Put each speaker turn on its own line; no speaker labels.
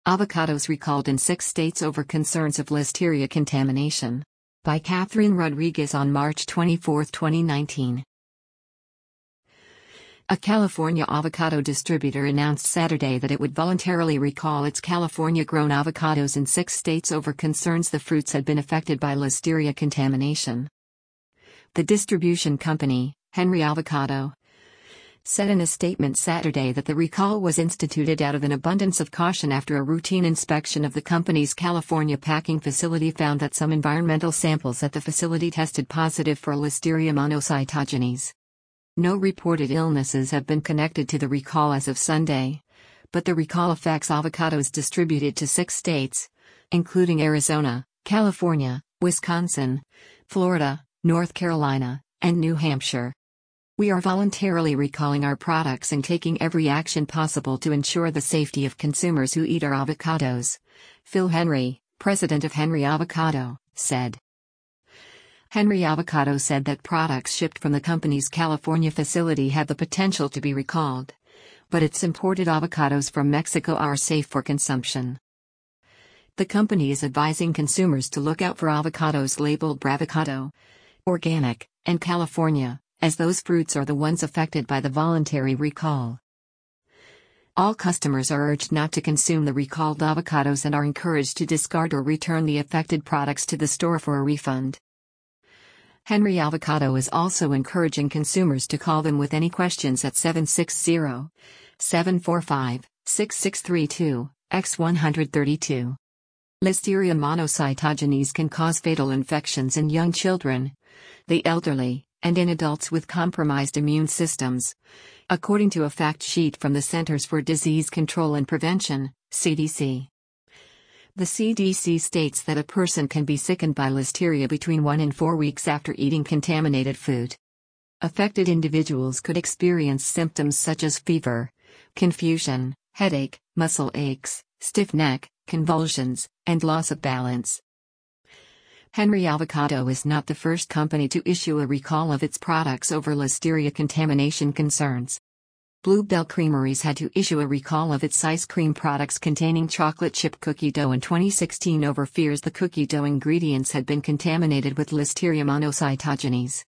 Avocados recalled in 6 states over concerns of Listeria contamination. By Catherine Rodriguez on March 24, 2019. A California avocado distributor announced Saturday that it would voluntarily recall its California-grown avocados in 6 states over concerns the fruits had been affected by Listeria contamination. The distribution company, Henry Avocado, said in a statement Saturday that the recall was instituted out of an abundance of caution after a routine inspection of the company's California packing facility found that some environmental samples at the facility tested positive for Listeria monocytogenes. No reported illnesses have been connected to the recall as of Sunday, but the recall affects avocados distributed to 6 states, including Arizona, California, Wisconsin, Florida, North Carolina, and New Hampshire. We are voluntarily recalling our products and taking every action possible to ensure the safety of consumers who eat our avocados, Phil Henry, president of Henry Avocado, said. Henry Avocado said that products shipped from the company's California facility have the potential to be recalled, but its imported avocados from Mexico are safe for consumption. The company is advising consumers to look out for avocados labeled Bravocado, organic, and California, as those fruits are the ones affected by the voluntary recall. All customers are urged not to consume the recalled avocados and are encouraged to discard or return the affected products to the store for a refund. Henry Avocado is also encouraging consumers to call them with any questions at 760-745-6632, X132. Listeria monocytogenes can cause fatal infections in young children, the elderly, and in adults with compromised immune systems, according to a fact sheet from the Centers for Disease Control and Prevention, CDC. The CDC states that a person can be sickened by Listeria between 1 and 4 weeks after eating contaminated food. Affected individuals could experience symptoms such as fever, confusion, headache, muscle aches, stiff neck, convulsions, and loss of balance. Henry Avocado is not the first company to issue a recall of its products over Listeria contamination concerns. Bluebell Creameries had to issue a recall of its ice cream products containing chocolate chip cookie dough in 2016 over fears the cookie dough ingredients had been contaminated with Listeria monocytogenes.